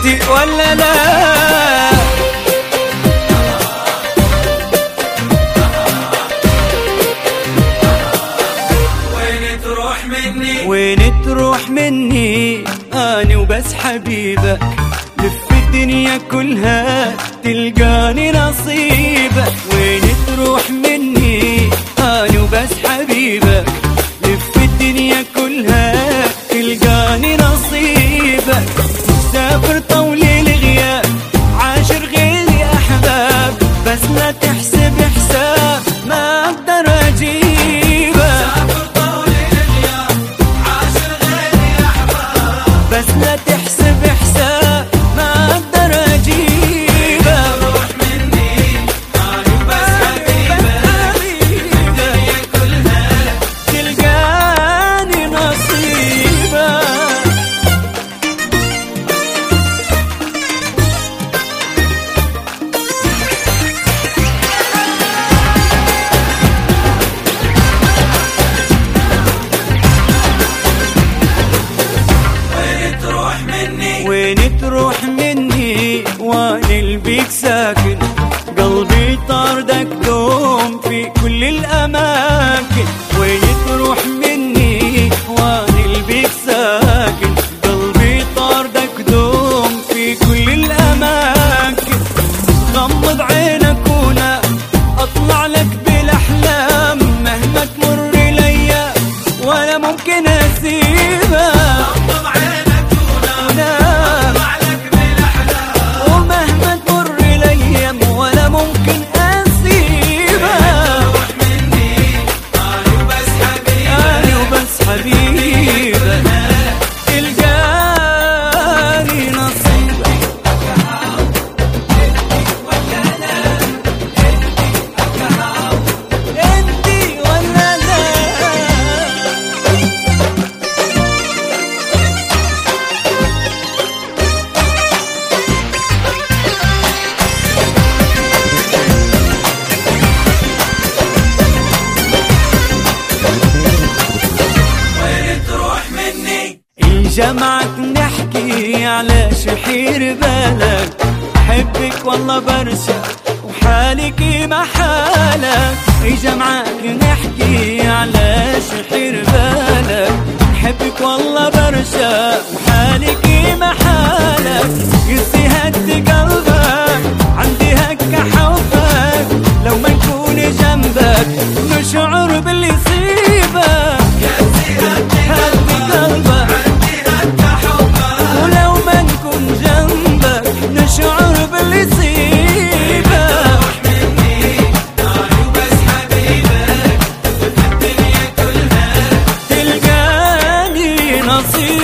انت ولا لا؟ وين تروح مني؟ وين تروح مني؟ أنا وبس حبيبك، لف الدنيا كلها تلقاني نصيبك. وين تروح مني؟ أنا وبس حبيبك، لف الدنيا كلها تلقاني نصيبك. مسافر طول الغياب، عاشر غيري أحباب، بس لا تحسب حساب ما أقدر أجيبك. مسافر طول الغياب، عاشر غيري أحباب، بس لا تحسب حساب ما أقدر أجيبك. تروح مني أنا وبس حبيبك، الدنيا كلها تلقاني نصيبك. وين تروح مني؟ وين تروح مني؟ وانا البيك ساكن، قلبي طاردك دوم في كل الاماكن. وين تروح مني؟ وانا البيك ساكن، قلبي طاردك دوم في كل الاماكن. غمض عينك ونا اطلع لك بالاحلام، مهما تمر ليا ولا ممكن اسيبك. غمض عينك ونام، أطلع لك بالأحلام، ومهما تمر الايام ولا ممكن اسيبك. تروح مني أنا وبس حبيبك، انا وبس حبيبك، تلقاني نصيبك. انتي ولا لا؟ وين تروح مني؟ جمعك نحكي على شحير بالك، حبك والله برشا وحالك ما حالك. جمعك نحكي على شحير بالك، حبك والله برشا وحالك ما حالك. قصي هد قلبك عندي هكا حبك، لو ما نكون جنبك نشعر باللي يصيبك. هد قلبك ولو ما نكون جنبك نشعر باللي يصيبك. تروح مني أنا وبس حبيبك، الدنيا كلها تلقاني نصيبك.